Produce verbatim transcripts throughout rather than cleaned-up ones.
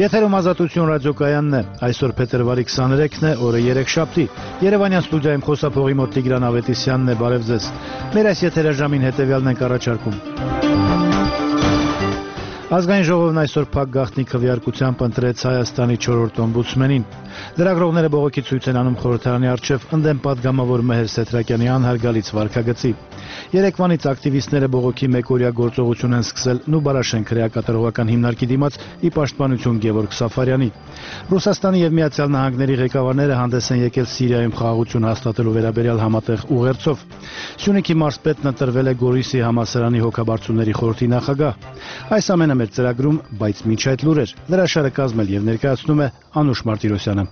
Եթերում Ազատություն ռադիոկայանն է, այսօր փետրվարի քսաներեքն է, օրը երեքշաբթի, Երևանյան ստուդիայում խոսափողի մոտ Տիգրան Ավետիսյանն է, բարև ձեզ, մեր այս եթերաժամին հետևյալն ենք առաջարկում։ Ազգային ժողովն այսօր փակ գաղտնի քվեարկությամբ ընտրեց Հայաստանի չորրորդ օմբուդսմենին։ Լրագրողները բողոքի ցույց են անում խորհրդարանի առջև ընդդեմ պատգամավոր Մեհեր Սեթրակյանի անհարգալից վարքագծի։ Երեկվանից ակտիվիստները բողոքի մեկօրյա գործողություն են սկսել Նուբարաշեն քրեակատարողական հիմնարկի դիմաց ի պաշտպանություն Գևորգ Սաֆարյանի։ Ռուսաստանի եւ Միացյալ Նահանգների ղեկավարները հանդես են եկել Սիրիայում խաղաղություն հաստատելու վերաբերյալ համատեղ ուղերձով։ Սյունիքի մարզպետն ընտրվել է Գորիսի համալսարանի հոգաբարձուների խորհրդի նախագահ։ Այս ամենը մեր ծրագրում, բայց մինչ այդ լուրեր, լրաշարը կազմել եւ ներկայացնում է Անուշ Մարտիրոսյանը։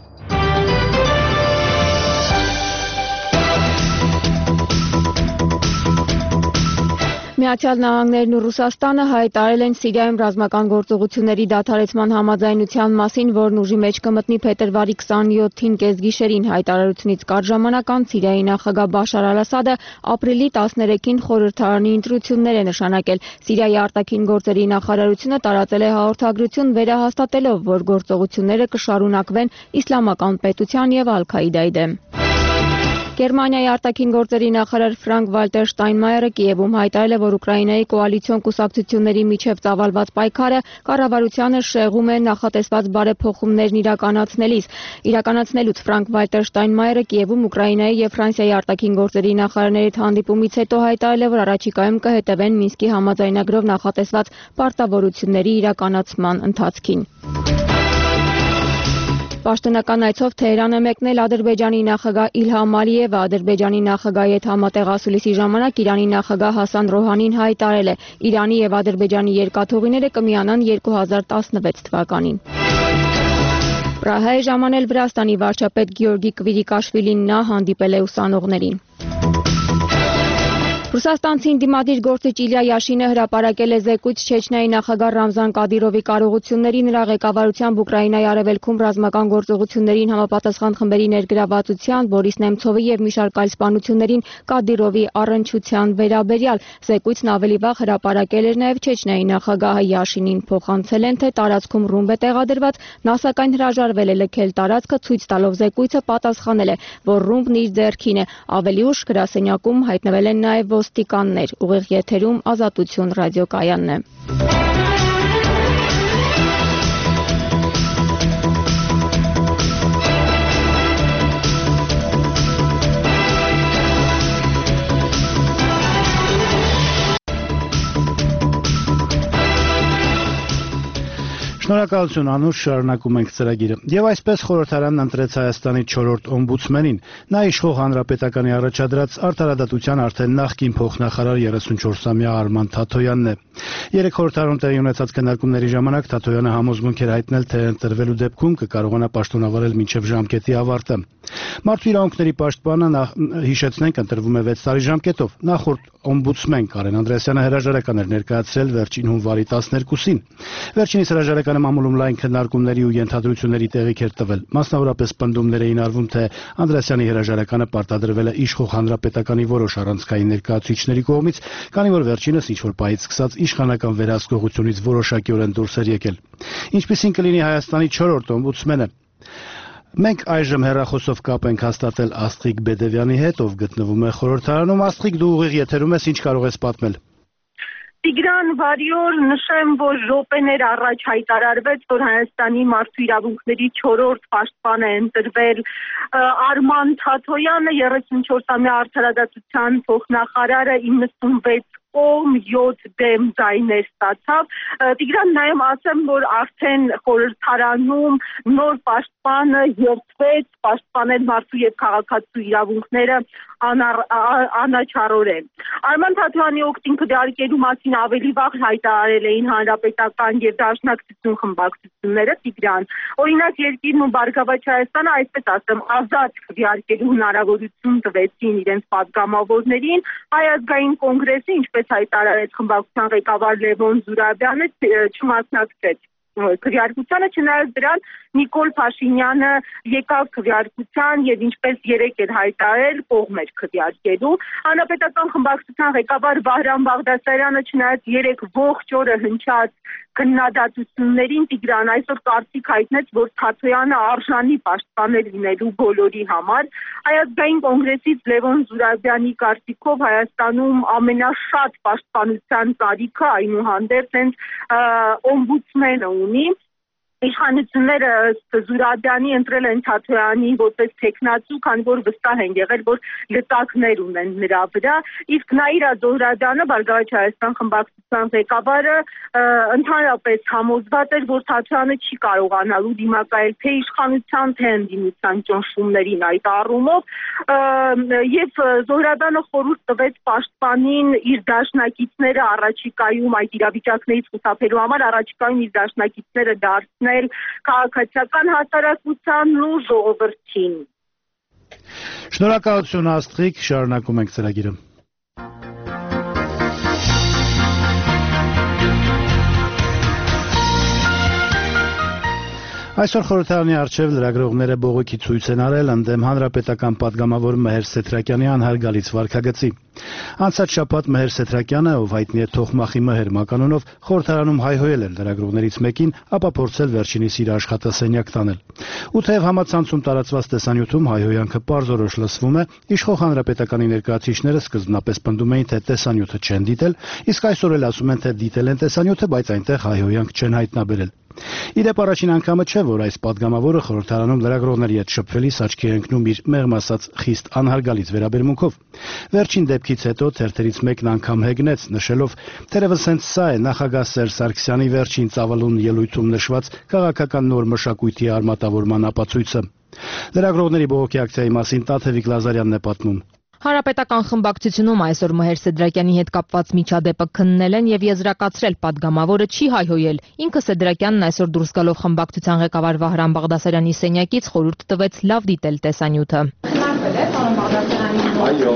Միացյալ Նահանգներն ու Ռուսաստանը հայտարարել են Սիրիայում ռազմական գործողությունների դադարեցման համաձայնության մասին, որն ուժի մեջ կմտնի փետրվարի քսաներկուին կեսգիշերին։ Հայտարարությունից կարճ ժամանակ անց Սիրիայի նախագահ Բաշար Ալ-Ասադը ապրիլի տասներեքին խորհրդարանի ընտրություններ է նշանակել։ Սիրիայի արտաքին գործերի նախարարությունը տարածել է հաղորդագրություն վերահաստատելով, որ գործողությունները կշարունակվեն Իսլամական պետության եւ Ալ-Քաիդայի դեմ։ Գերմանիայի արտաքին գործերի նախարար Ֆրանկ Վալտեր Շտայնմայերը Կիևում հայտարարել է, որ Ուկրաինայի կոալիցիոն կուսակցությունների միջև ծավալված պայքարը կառավարությանը շեղում է նախատեսված բարեփոխումներն իրականացնելիս։ Իրականացնելուց Ֆրանկ Վալտեր Շտայնմայերը Կիևում Ուկրաինայի եւ Ֆրանսիայի արտաքին գործերի նախարարների հետ հանդիպումից հետո հայտարարել է, որ առաջիկայում կհետևեն Մինսկի համաձայնագրով նախատեսված պարտավորությունների իրականացման ընթացքին։ Պաշտոնական այցով Թեհրան է մեկնել Ադրբեջանի նախագահ Իլհամ Ալիևը։ Ադրբեջանի նախագահի հետ համատեղ ասուլիսի ժամանակ Իրանի նախագահ Հասան Ռոհանին հայտարարել է, Իրանի եւ Ադրբեջանի երկաթուղիները կմիանան երկու հազար տասնվեց թվականին։ Պրահա է ժամանել Վրաստանի վարչապետ Գեորգի Կվիրիկաշվիլին, նա հանդիպել է ուսանողներին։ Ռուսաստանցի ընդդիմադիր գործիչ Իլյա Յաշինը հրապարակել է զեկույց Չեչնիայի նախագահ Ռամզան Կադիրովի կարողությունների, նրա ղեկավարությամբ Ուկրաինայի արևելքում ռազմական գործողություններին համապատասխան խմբերի ներգրավվածության, Բորիս Նեմցովի եւ մի շարք այլ սպանություններին Կադիրովի առնչության վերաբերյալ։ Զեկույցն ավելի վաղ հրապարակել էր նաեւ Չեչնիայի նախագահը Յաշինին փոխանցել են, թե տարածքում ռումբ է տեղադրված, նա սակայն հրաժարվել է լքել տարածքը, ցույց տալով զեկույցը պատասխանել է, որ ռումբն իր ձեռքին է։ Ավելի ուշ գրասենյակում հայտնվել են նաեւ ոստիկաններ։ Ուղիղ եթերում Ազատություն ռադիոկայանն է։ Շնորհակալություն Անուշ, շարունակում ենք ծրագիրը։ Եվ այսպես խորհրդարանն ընտրեց Հայաստանի չորրորդ օմբուդսմենին։ Նա իշխող հանրապետականի առաջադրած արդարադատության արդեն նախկին փոխնախարար երեսունչորսամյա Արման Թաթոյանն է։ Երեք խորհրդարանում տեղի ունեցած քննարկումների ժամանակ Թաթոյանը համոզմունք էր հայտնել, թե ընտրվելու դեպքում կկարողանա պաշտոնավարել մինչև ժամկետի ավարտը։ Մարդու իրավունքների պաշտպանը հիշեցնենք ընտրվում է վեց տարի ժամկետով։ Նախորդ օմբուդսմեն Կարեն Անդրեասյանը հրաժարական էր ներկայացրել վերջին հունվարի տասներկուսին։ Վերջինիս հրաժարականը մամուլում լայն քննարկումների ու ենթադրությունների տեղիք էր տվել։ Մասնավորապես պնդումներ էին արվում, թե Անդրեասյանի հրաժարականը պարտադրվել է իշխող հանրապետականի որոշ առանցքային ներկայացուցիչների կողմից, քանի որ վերջինս ինչ-որ պահից սկսած իշխանական վերահսկողությունից որոշակիորեն դուրս էր եկել։ Ինչպիսին կլինի Հայաստանի չորրորդ օմբուդսմենը։ Մենք այժմ հեռախոսով կապ ենք հաստատել Աստղիկ Բեդևյանի հետ, ով գտնվում է խորհրդարանում։ Աստղիկ, դու ուղիղ եթերում ես, ինչ կարող ես պատմել։ Տիգրան, բարի օր, նշեմ, որ րոպեներ առաջ հայտարարվեց, որ Հայաստանի մարդու իրավունքների չորրորդ պաշտպան է ընտրվել Արման Թաթոյանը, երեսունչորսամյա արդարադատության փոխնախարարը, իննսունվեց կողմ յոթ դեմ ձայներ ստացավ։ Տիգրան, նայեմ ասեմ, որ արդեն խորհրդարանում նոր պաշտպանը երդվեց պաշտպանել մարդու եւ քաղաքացու իրավունքները անաչառորեն։ Արման Թաթոյանի օգտին քվեարկելու մասին ավելի վաղ հայտարարել էին հանրապետական եւ դաշնակցություն խմբակցությունները, Տիգրան։ Օրինակ Երկիրն ու Բարգավաճ Հայաստանը, այսպես ասեմ, ազատ քվեարկելու հնարավորություն տվեցին իրենց պատգամավորներին։ Հայ ազգային կոնգրեսը, ինչպես հայտարարեց խմբակցության ղեկավար Լևոն Զուրաբյանը, չմասնակցեց քվեարկությանը, չնայած դրան Նիկոլ Փաշինյանը եկավ քվեարկության եւ ինչպես երեք էր հայտարարել, կողմ էր քվեարկելու։ Հանրապետական խմբակցության ղեկավար Վահրամ Բաղդասարյանը, չնայած երեք ողջ օրը հնչած քննադատություններին Տիգրան այսօր կարծիք հայտնեց, որ Թաթոյանը արժանի պաշտպաներ լինելու բոլորի համար։ Հայազգային կոնգրեսից Լևոն Զուրաբյանի կարծիքով Հայաստանում ամենաշատ պաշտպանության կարիքը այնուհանդերձ հենց օմբուդսմենը ունի։ Իշխանությունները Զուրաբյանի ընտրել են Թաթոյանի որպես թեկնածու, քանի որ վստահ են եղել, որ լծակներ ունեն նրա վրա։ Իսկ Նաիրա Զոհրաբյանը, Բարգավաճ Հայաստան խմբակցության ղեկավարը, ընդհանրապես համոզված էր, որ Թաթոյանը չի կարողանալու դիմակայել թե իշխանության, թե ընդդիմության ճնշումներին այդ առումով, եւ Զոհրաբյանը խորհուրդ տվեց պաշտպանին իր դաշնակիցները առաջիկայում այդ իրավիճակներից խուսափելու համար առաջիկայում իր դաշնակիցները դարձնել քաղաքացիական հասարակությանն ու ժողովրդին։ Շնորհակալություն Աստղիկ, շարունակում ենք ծրագիրը։ Այսօր խորհրդարանի առջև լրագրողները բողոքի ցույց են արել ընդդեմ հանրապետական պատգամավոր Մհեր Սեթրակյանի անհարգալից վարքագծի։ Անցած շաբաթ Մհեր Սեթրակյանը, ով հայտնի է Թոխմախի Մհեր մականունով, խորհրդարանում հայհոյել էր լրագրողներից մեկին, ապա փորձել վերջինիս իր աշխատասենյակ տանել։ Ու թեև համացանցում տարածված տեսանյութում հայհոյանքը պարզորոշ լսվում է, իշխող հանրապետականի ներկայացուցիչները սկզբնապես պնդում էին, թե տեսանյութը չեն դիտել, իսկ այսօր էլ ասում են, թե դիտել են տեսանյութը, բայց այնտեղ հայհոյանք չեն հայտնաբերել։ Իդեպ առաջին անգամը չէ, որ այս պատգամավորը խորհրդարանում լրագրողների հետ շփվելիս աչքի է ընկնում իր մեղմ ասած խիստ անհարգալից վերաբերմունքով։ Վերջին դեպքից հետո թերթերից մեկն անգամ հեգնեց, նշելով, թերևս հենց սա է նախագահ Սերժ Սարգսյանի վերջին ծավալուն ելույթում նշված քաղաքական նոր մշակույթի արմատավորման ապացույցը։ Լրագրողների բողոքի ակցիայի մասին Տաթևիկ Լազարյանն է պատմում։ Հանրապետական խմբակցությունում այսօր Մհեր Սեդրակյանի հետ կապված միջադեպը քննել են եւ եզրակացրել պատգամավորը չի հայհոյել։ Ինքը Սեդրակյանն այսօր դուրս գալով խմբակցության ղեկավար Վահրամ Բաղդասարյանի սենյակից խորհուրդ տվեց լավ դիտել տեսանյութը։ Այո։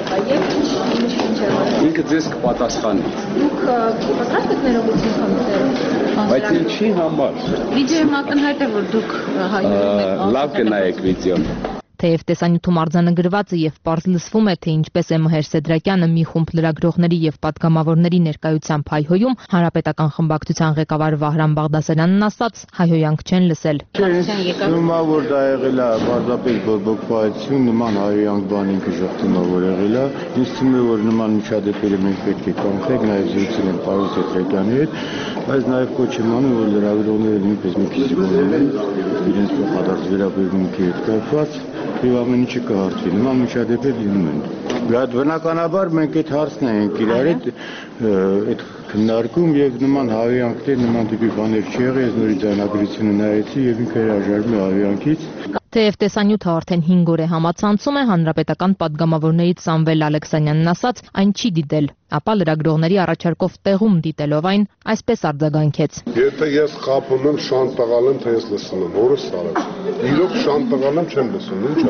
Ինքը ձեզ կպատասխանի։ Դուք պատրաստ եք ներողություն խնդրել։ Բայց ինչ չի համար։ Վիդեոն ակնհայտ է, որ դուք հայհոյում եք։ Լավ կնայեք վիդեոն։ Թեև տեսանյութում արձանագրված է եւ պարզ լսվում է, թե ինչպես է Մհեր Սեդրակյանը մի խումբ լրագրողների եւ պատգամավորների ներկայությամբ հայհոյում, հանրապետական խմբակցության ղեկավար Վահրամ Բաղդասարյանն ասաց, հայհոյանք չեն լսել։ Նույնμα որ դա եղել է պարզապես բորբոքվածություն, նման հայհոյանք բան ինքը ժողովրդավոր եղել է։ Ինձ թվում է, որ նման միջադեպերը մենք պետք է կանխենք, նաեւ զրուցել են պարոն Սեդրակյանի հետ, բայց նաեւ կոչ եմ անում, որ լրագրողները նույնպես մի քիչ զգոնեն իրենց փոխադարձ վերաբերմունքի հետ կապված եւ ամեն ինչը կհարթվի։ Նման միջադեպեր լինում են։ Բայց բնականաբար մենք այդ հարցն ենք իրար հետ այդ քննարկում եւ նման հայհոյանքներ, նման տիպի բաներ չի եղել, ես նորից ձայնագրությունը նայեցի եւ ինքը հրաժարվում է հայհոյանքից։ Թեև տեսանյութը արդեն հինգ օր է համացանցում է, հանրապետական պատգամավորներից Սամվել Ալեքսանյանն ասաց, այն չի դիտել, ապա լրագրողների առաջարկով տեղում դիտելով այն, այսպես արձագանքեց։ Եթե ես խաբում եմ, շան տղալ եմ, թե ես լսում եմ, որս արած։ Իրոք շան տղալ եմ, չեմ լսում, ինչ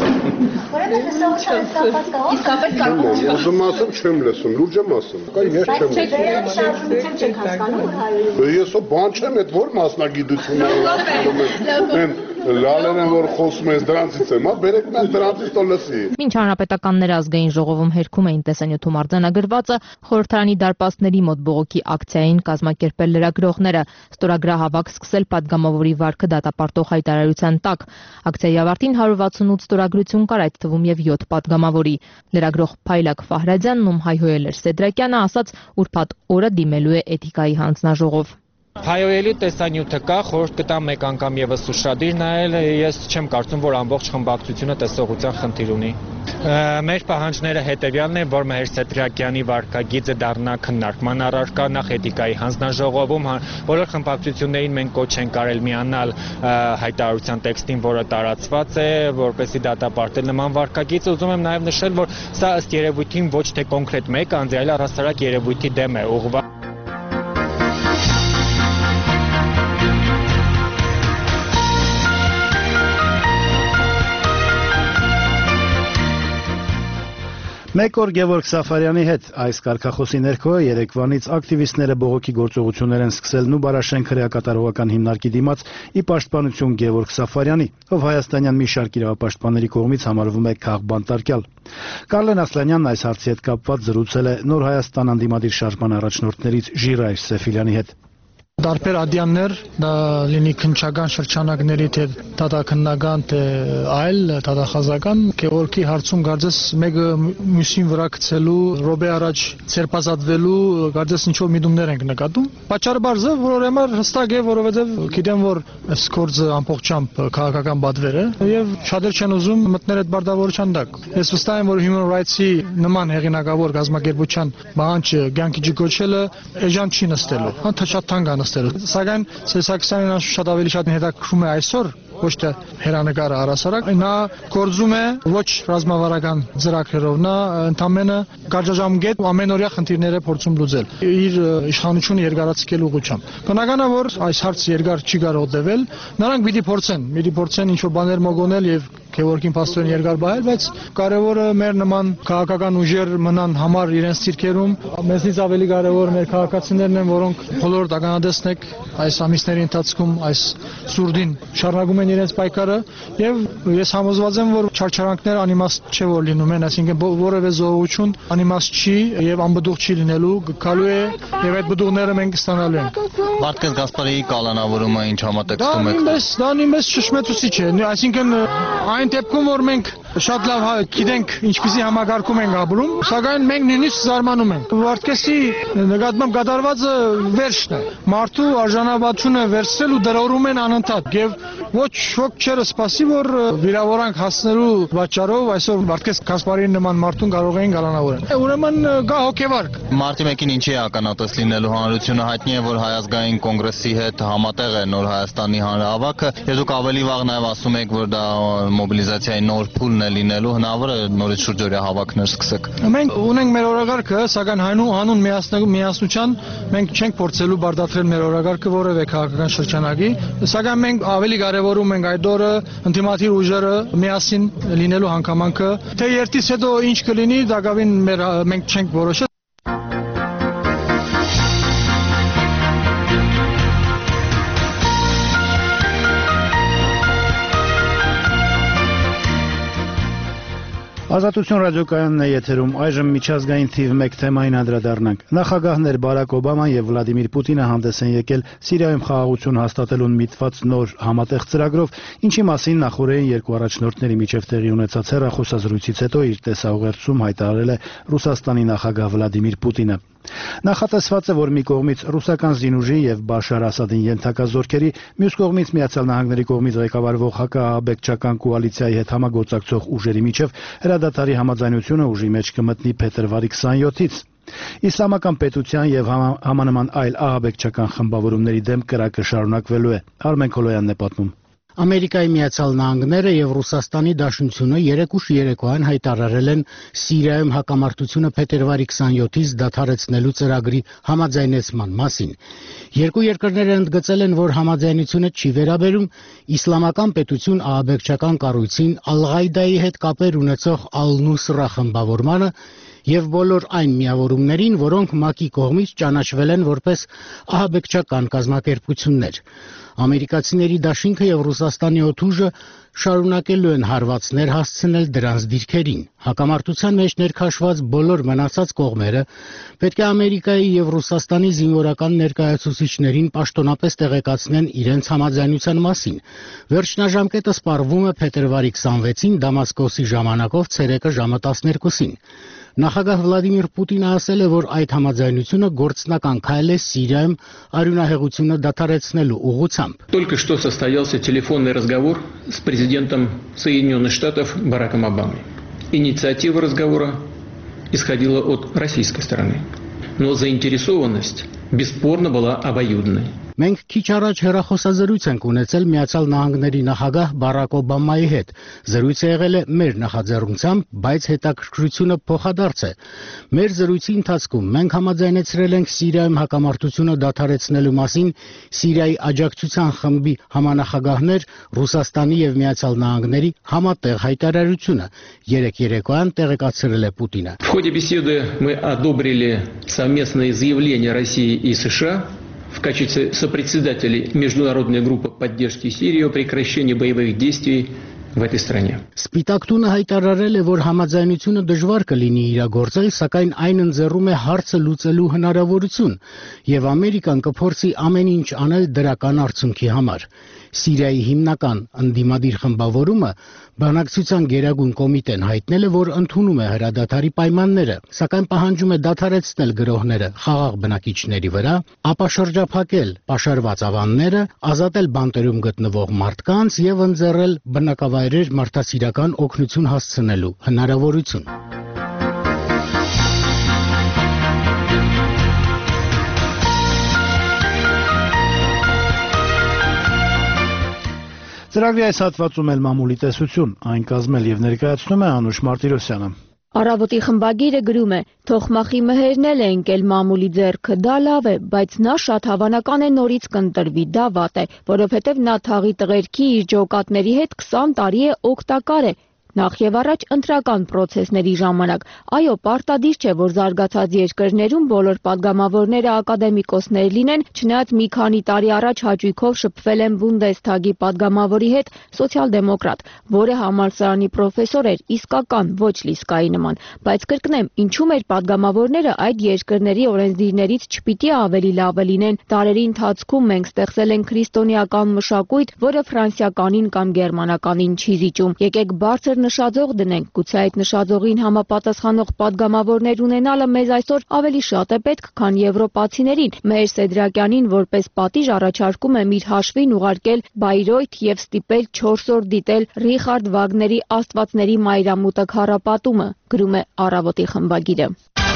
է։ Ուզում ասեմ, չեմ լսում, լուրջ եմ ասում։ Կա ես չեմ լսում։ Ես ո բան չեմ, այդ որ մասնագիտություն եմ։ Լալեն են, որ խոսում ես դրանցից եմ, բերեք mən դրանցից տո լսի։ Մինչ հանրապետականները ազգային ժողովում հերքում էին տեսանյութում արձանագրվածը, խորհրդարանի դարպասների մոտ բողոքի ակցիային կազմակերպել լրագրողները, ստորագրահավաք սկսել պատգամավորի վարքը դատապարտող հայտարարության տակ։ Ակցիայի ավարտին հարյուր վաթսունութ ստորագրություն կար, այդ թվում եւ յոթ պատգամավորի։ Լրագրող Փայլակ Ֆահրադյանն, ում հայհոյել էր Սեդրակյանը, ասաց, ուրբաթ օրը դիմելու է էթիկայի հանձնաժողով։ Հայհոյելու տեսանյութը կա, խորհուրդ կտամ մեկ անգամ եւս ուշադիր նայել, ես չեմ կարծում, որ ամբողջ խմբակցությունը տեսողության խնդիր ունի։ Մեր պահանջները հետեւյալն է, որ Մհեր Սեդրակյանի վարքագիծը դառնա քննարկման առարկա նախ էթիկայի հանձնաժողովում, բոլոր խմբակցություններին մենք կոչ ենք արել միանալ հայտարարության տեքստին, որը տարածված է, որպեսզի դատապարտել նման վարքագիծ։ Ուզում եմ նաեւ նշել, որ սա ըստ երևույթին ոչ թե կոնկրետ մեկ անձ, այլ առհասարակ երևույթի դեմ է ուղղված։ Մեկ օր Գևորգ Սաֆարյանի հետ այս կարգախոսի ներքո երեկվանից ակտիվիստները բողոքի գործողություններ են սկսել Նուբարաշենք հրեակատարողական հիմնարկի դիմաց ի պաշտպանություն Գևորգ Սաֆարյանի, ով հայաստանյան մի շարք իրավապաշտպանների կողմից համարվում է քաղբանտարկյալ։ Կարլեն Ասլանյանն այս հարցի հետ կապված զրուցել է Նոր Հայաստան անդիմադիր շարժման առաջնորդներից Ժիրայր Սեֆիլյանի հետ։ Տարբեր ադյաններ, դա լինի քննչական շրջանակների թե դատաքննական թե այլ դատախազական Գևորգի հարցում կարծես մեկը մյուսին վրա գցելու, ռոբե առաջ ցերպազատվելու կարծես ինչ-որ միտումներ ենք նկատում։ Պատճառը բարձր է, որովհետև հստակ է, որովհետև գիտեմ, որ այս գործը ամբողջությամբ քաղաքական բադվեր է եւ շատեր չեն ուզում մտնել այդ բարտավորության տակ։ Ես վստահ եմ, որ Human Rights-ի նման հեղինակավոր գազམ་ակերպության բանջը ցանկի ջգոչելը էժան չի նստելու, հա շատ թանկ է նստելու։ Սակայն Սերսակսյանն շատ ավելի շատ հետաքրքրում է այսօր ոչ թե հերանեկարը առասարակ, նա գործում է ոչ ռազմավարական ծրագրերով, նա ընդամենը կարճաժամկետ ամենօրյա խնդիրները փորձում լուծել իր իշխանությունը երկարացկելու ուղղությամբ։ Բնական է, որ այս հարցը երկար չի կարող տևել, նրանք պիտի փորձեն, պիտի փորձեն ինչ-որ բաներ մոգոնել եւ Գևորգին փաստորեն երկար բայել, բայց կարևորը մեր նման քաղաքական ուժեր մնան համար իրենց ցիրկերում, մեզնից ավելի կարևոր մեր քաղաքացիներն են, որոնք բոլոր ականադեսնեք այս ամիսների ընթացքում այս սուրդին շարունակում են իրենց պայքարը եւ ես համոզված եմ, որ չարչարանքները անիմաստ չէ որ լինում են, այսինքն որևէ զոհություն անիմաստ չի եւ անբդուղ չի լինելու, գալու է եւ այդ բդուղները մենք ստանալու ենք։ Վարդգես Գասպարյանի կալանավորումը ինչ համատեքստում եք։ Դա նույնպես ճշմարտություն չէ, այսինքն այն դեպքում որ մենք շատ լավ գիտենք ինչպիսի համագարկում ենք ապրում, սակայն մենք նույնիսկ զարմանում ենք։ Վարդգեսի նկատմամբ կատարվածը վերջն է։ Մարդու արժանապատվությունը վերցրել ու դրորում են անընդհատ եւ ոչ ոք չէր սպասի, որ վիրավորանք հասնելու պատճառով այսօր Վարդգես Գասպարյանի նման մարդուն կարող էին գալանավորել։ Ուրեմն գա հոգեվարկ։ Մարտի մեկին ինչի է ականատես լինելու հանրությունը, հայտնի է, որ Հայ ազգային կոնգրեսի հետ համատեղ է Նոր Հայաստանի հանրահավաքը, եւ դուք ավելի վաղ նաեւ ասում եք, որ դա մոբիլիզացիայի նոր փուլն է լինելու, հնարավոր է նորից շուրջօրյա հավաքներ սկսեք։ Մենք ունենք մեր օրագարկը, սակայն հանուն հանուն միասնության մենք չենք փորձելու բարդացնել մեր օրագարկը որևէ քաղաքական շրջանակի, սակայն մենք ավելի կարևորում ենք այդ օրը ընդդիմադիր ուժերը միասին լինելու հանգամանքը, թե երթից հետո ինչ կլինի, դա գավին մեր մենք չենք որոշել։ Ազատություն ռադիոկայանն է եթերում, այժմ միջազգային թիվ մեկ թեմային անդրադառնանք։ Նախագահներ Բարակ Օբաման եւ Վլադիմիր Պուտինը հանդես են եկել Սիրիայում խաղաղություն հաստատելուն միտված նոր համատեղ ծրագրով, ինչի մասին նախորդին երկու առաջնորդների միջև տեղի ունեցած հեռախոսազրույցից հետո իր տեսաուղերձում հայտարարել է Ռուսաստանի նախագահ Վլադիմիր Պուտինը։ Նախատեսված է, որ մի կողմից ռուսական զինուժի եւ Բաշար Ասադին ենթակա զորքերի, մյուս կողմից Միացյալ Նահանգների կողմից ղեկավարվող հակաահաբեկչական կոալիցիայի հետ համագործակցող ուժերի միջև հրադադարի համաձայնությունը ուժի մեջ կմտնի փետրվարի քսաներորդ-ից։ Իսլամական պետության եւ համանման այլ ահաբեկչական խմբավորումների դեմ կրակը շարունակվելու է։ Արմեն Քոլոյանն է պատմում։ Ամերիկայի Միացյալ Նահանգները եւ Ռուսաստանի Դաշնությունը երեկ ուշ երեկոյան հայտարարել են Սիրիայում հակամարտությունը փետրվարի քսաներորդ-ից դադարեցնելու ծրագրի համաձայնեցման մասին։ Երկու երկրները ընդգծել են, որ համաձայնությունը չի վերաբերում Իսլամական պետություն ահաբեկչական կառույցին, Ալ-Ղաիդայի հետ կապեր ունեցող Ալ-Նուսրա խմբավորմանը եւ բոլոր այն միավորումներին, որոնք ՄԱԿ-ի կողմից ճանաչվել են որպես ահաբեկչական կազմակերպություններ։ Ամերիկացիների դաշինքը եւ Ռուսաստանի օդուժը շարունակելու են հարվածներ հասցնել դրանց դիրքերին։ Հակամարտության մեջ ներքաշված բոլոր մնացած կողմերը պետք է Ամերիկայի եւ Ռուսաստանի զինվորական ներկայացուցիչներին պաշտոնապես տեղեկացնեն իրենց համաձայնության մասին։ Վերջնաժամկետը սպառվում է փետրվարի քսանվեցին Դամասկոսի ժամանակով ցերեկը ժամը տասներկուսին։ Նախագահ Վլադիմիր Պուտինը ասել է, որ այդ համաձայնությունը գործնական քայլ է Սիրիայում արյունահեղությունը դադարեցնելու ուղղությամբ։ Только что состоялся телефонный разговор с президентом Соединенных Штатов Бараком Обамой. Инициатива разговора исходила от российской стороны, но заинтересованность бесспорно была обоюдной. Մենք քիչ առաջ հեռախոսազրույց ենք ունեցել Միացյալ Նահանգների նախագահ Բարակ Օբամայի հետ։ Զրույցը եղել է մեր նախաձեռնությամբ, բայց հետաքրքրությունը փոխադարձ է։ Մեր զրույցի ընթացքում մենք համաձայնեցրել ենք Սիրիայում հակամարտությունը դադարեցնելու մասին Սիրիայի աջակցության խմբի համանախագահներ Ռուսաստանի եւ Միացյալ Նահանգների համատեղ հայտարարությունը, երեք երեկոյան տեղեկացրել է Պուտինը։ В ходе беседы мы одобрили совместное заявление России и США в качестве сопредседателей Международной группы поддержки Сирии о прекращении боевых действий в этой стране. Սպիտակ տունը հայտարարել է, որ համաձայնությունը դժվար կլինի իրագործել, սակայն այն ընձեռում է հարցը լուծելու հնարավորություն, եւ Ամերիկան կփորձի ամեն ինչ անել դրական արդյունքի համար։ Սիրիայի հիմնական ընդդիմադիր խմբավորումը բանակցության գերագույն կոմիտեն հայտնել է, որ ընդունում է հրադադարի պայմանները, սակայն պահանջում է դադարեցնել գրոհները խաղաղ բնակիչների վրա, ապա շրջափակել պաշարված ավանները, ազատել բանտերում գտնվող մարդկանց եւ ընձեռել բնակավայրեր մարդասիրական օգնություն հասցնելու հնարավորություն։ Ծրագրի այս հատվածում էլ մամուլի տեսություն, այն կազմել եւ ներկայացնում է Անուշ Մարտիրոսյանը։ Առավոտի խմբագիրը գրում է. «Թոխմախի մհերն է ընկել մամուլի ձեռքը, դա լավ է, բայց նա շատ հավանական է նորից կընտրվի, դա վատ է, որովհետև նա թաղի տղերքի իր ջոկատների հետ քսան տարի է օգտակար է։ Նախ եւ առաջ ընտրական պրոցեսների ժամանակ, այո, պարտադիր չէ, որ զարգացած երկրներում բոլոր падգամավորները ակադեմիկոսներ լինեն, չնայած մի քանի տարի առաջ հաճույքով շփվել եմ Բունդեսթագի падգամավորի հետ, սոցիալ-դեմոկրատ, որը համալսարանի պրոֆեսոր էր, իսկական, ոչ Լիսկայի նման, բայց կրկնեմ, ինչու մեր падգամավորները այդ երկրների օրենսդիրներից չպիտի ավելի լավը լինեն, դարերի ընթացքում մենք ստեղծել ենք քրիստոնեական մշակույթ, որը ֆրանսիականին կամ գերմանականին չի զիջում, եկեք բարձր նշաձող դնենք, գուցե այդ նշաձողին համապատասխանող падգամավորներ ունենալը մեզ այսօր ավելի շատ է պետք, քան եվրոպացիներին։ Մեր Սեդրակյանին որպես պատիժ առաջարկում եմ իր հաշվին ուղարկել Բայրոյթ եւ ստիպել չորս օր դիտել Ռիխարդ Վագների Աստվածների մայրամուտը քառապատումը, գրում է Առավոտի խմբագիրը։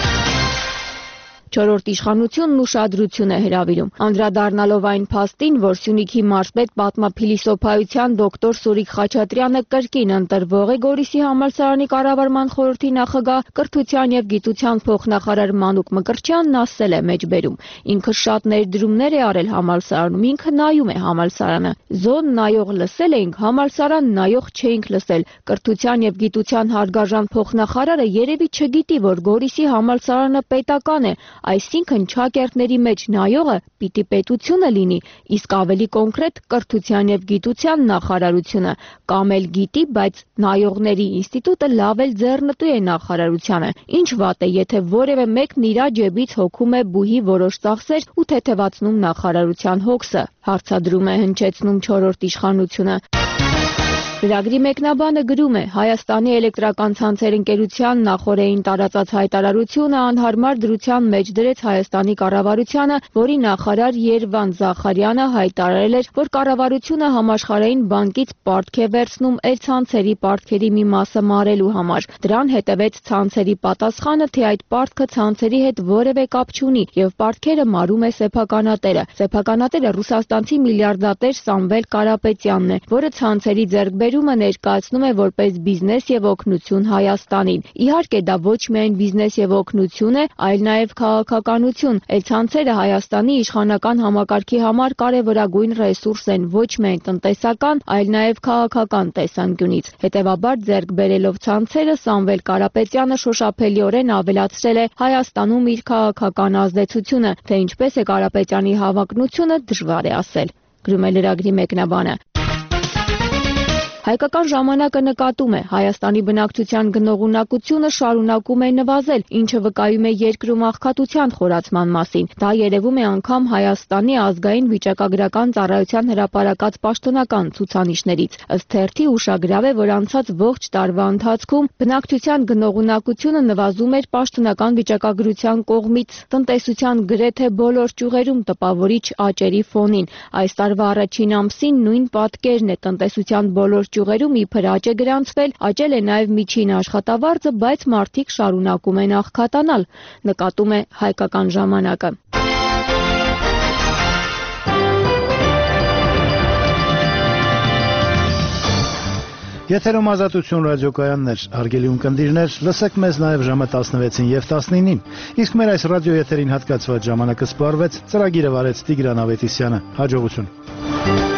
Չորրորդ իշխանությունն ուշադրություն է հրավիրում, անդրադառնալով այն փաստին, որ Սյունիքի մարզպետ պատմափիլիսոփայության դոկտոր Սուրիկ Խաչատրյանը կրկին ընտրվող է Գորիսի համալսարանի կառավարման խորհրդի նախագահ, կրթության եւ գիտության փոխնախարար Մանուկ Մկրտչյանն ասել է մեջբերում. ինքը շատ ներդրումներ է արել համալսարանում, ինքը նայում է համալսարանը։ Զոն նայող լսել էինք, համալսարան նայող չէինք լսել։ Կրթության եւ գիտության հարգարժան փոխնախարարը երևի չգիտի, որ Գորիսի համալսարանը պետական է, այսինքն չակերտների մեջ նայողը պիտի պետությունը լինի, իսկ ավելի կոնկրետ կրթության եւ գիտության նախարարությունը, կամ էլ գիտի, բայց նայողների ինստիտուտը լավ էլ ձեռնտու է նախարարությանը։ Ինչ վատ է, եթե որևէ մեկն իր ջեբից հոգում է բուհի որոշ ծախսեր ու թեթևացնում նախարարության հոգսը, հարցադրում է հնչեցնում չորրորդ իշխանությունը։ Ծրագրի մեկնաբանը գրում է. Հայաստանի էլեկտրական ցանցեր ընկերության նախօրեին տարածած հայտարարությունը անհարմար դրության մեջ դրեց Հայաստանի կառավարությանը, որի նախարար Երվան Զախարյանը հայտարարել էր, որ կառավարությունը համաշխարհային բանկից պարտք է վերցնում էլ-ցանցերի պարտքերի մի մասը մարելու համար։ Դրան հետևեց ցանցերի պատասխանը, թե այդ պարտքը ցանցերի հետ որևէ կապ չունի եւ պարտքերը մարում է սեփականատերը։ Սեփականատերը ռուսաստանցի միլիարդատեր Սամվել Կարապետյանն է, որը ցանցերի ձեռք ումը ներկայացնում է որպես բիզնես եւ օգնություն Հայաստանին։ Իհարկե դա ոչ միայն բիզնես եւ օգնություն է, այլ նաեւ քաղաքականություն։ Էլ-ցանցերը Հայաստանի իշխանական համակարգի համար կարևորագույն ռեսուրս են ոչ միայն տնտեսական, այլ նաեւ քաղաքական տեսանկյունից։ Հետևաբար ձեռք բերելով ցանցերը Սամվել Կարապետյանը շոշափելիորեն ավելացրել է Հայաստանում իր քաղաքական ազդեցությունը, թե ինչպես է Կարապետյանի հավակնությունը դժվար է ասել։ Գրում է լրագրի մեկնաբանը։ Հայկական ժամանակը նկատում է, Հայաստանի բնակչության գնողունակությունը շարունակում է նվազել, ինչը վկայում է երկրում աղքատության խորացման մասին։ Դա երևում է անգամ Հայաստանի ազգային վիճակագրական ծառայության հրապարակած պաշտոնական ցուցանիշներից։ Ըստ թերթի ուշագրավ է, որ անցած ողջ տարվա ընթացքում բնակչության գնողունակությունը նվազում էր պաշտոնական վիճակագրության կողմից տնտեսության գրեթե բոլոր ճյուղերում տպավորիչ աճերի ֆոնին։ Այս տարվա առաջին ամսին նույն պատկերն է տնտեսության բոլոր ճյուղերում իբր աճ է գրանցվել, աճել է նաև միջին աշխատավարձը, բայց մարդիկ շարունակում են աղքատանալ, նկատում է Հայկական ժամանակը։ Եթերում Ազատություն ռադիոկայաններ, հարգելի ունկնդիրներ, լսեք մեզ նաև ժամը տասնվեցին եւ տասնինին, իսկ մեր այս ռադիոեթերին հատկացված ժամանակը սպառվեց, ծրագիրը վարեց Տիգրան Ավետիսյանը, հաջողություն։